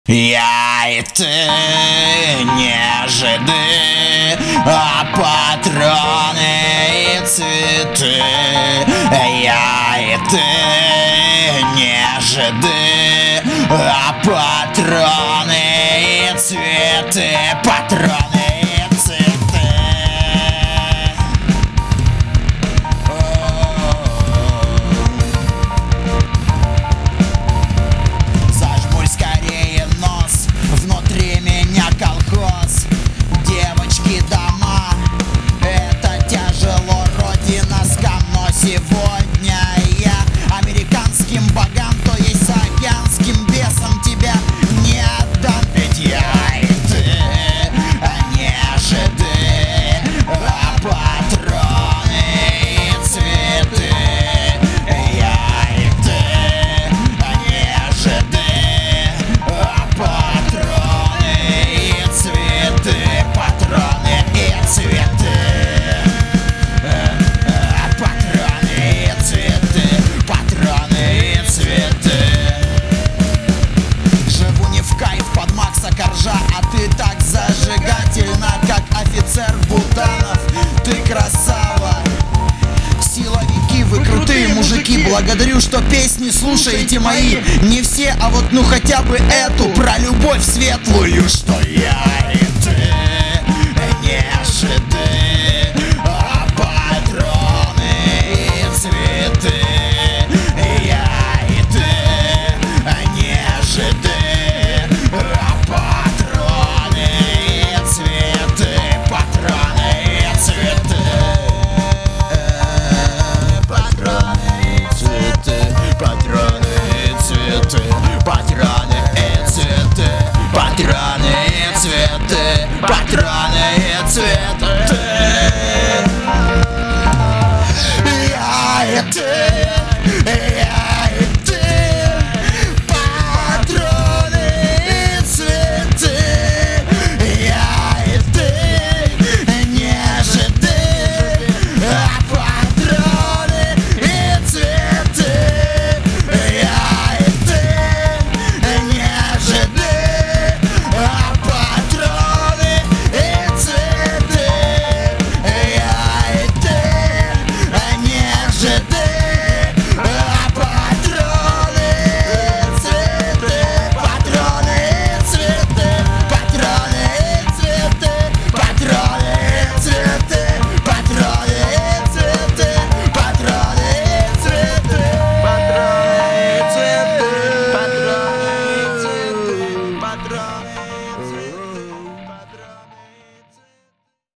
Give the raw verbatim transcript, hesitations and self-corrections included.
Я и ты не жиды, а патроны и цветы. Я и ты не жиды, а патроны и цветы. Патроны и цветы. Зажмурь скорее нос, внутри меня колхоз. Девочки, дома, это тяжело, родина с ком. Но сегодня я американским богам, то есть океанским бесам, тебя не отдам. Ведь я и ты не жиды, а патроны и цветы. Я и ты не жиды, а патроны и цветы. Патроны и цветы. Патроны и цветы. Патроны и цветы. Живу не в кайф под Макса Коржа, а ты так зажигательна, как офицер Буданов. Ты красава. Силовики, вы крутые мужики. Благодарю, что песни слушаете мои. Не все, а вот ну хотя бы эту, про любовь светлую. Что я и ты не жиды,